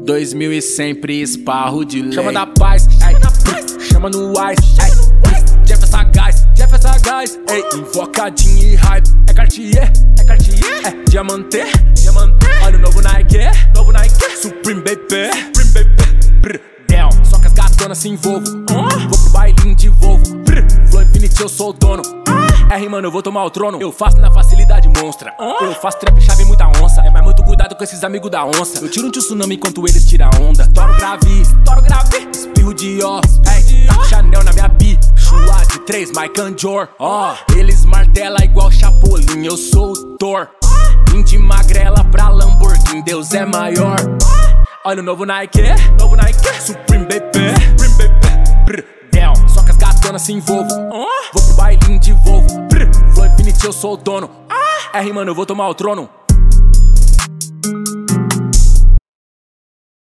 2000 e sempre esparro de lei. Chama da paz, ei, chama no ice, ei, Jeff sagaz, ei, invocadinho e hype. É Cartier, é diamante, olha o novo Nike, Supreme baby, down. Só que as gatonas se envolvam, vou pro bailinho de Volvo, Flow Infinity eu sou o dono. Mano, eu vou tomar o trono. Eu faço na facilidade monstra. Eu faço trap, chave e muita onça. Mas muito cuidado com esses amigos da onça. Eu tiro um tsunami enquanto eles tiram onda. Estouro grave, espirro de ó, Chanel na minha bi, Chua de 3, Mike and Jor. Eles martela igual Chapolin, eu sou o Thor. Vim de magrela pra Lamborghini, Deus é maior. Olha o novo Nike, Supreme baby, down. Só que as gatonas se envolvam, vou pro bailinho de Volvo, Flow Infinity eu sou o dono. Mano, eu vou tomar o trono.